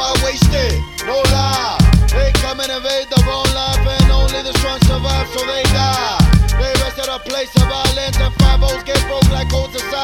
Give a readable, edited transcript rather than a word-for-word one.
why waste it? No lie. They come and invade the wrong life, and only the strong survive, so they die. They rest at a place of violence, and 5-0s get broke like cold society.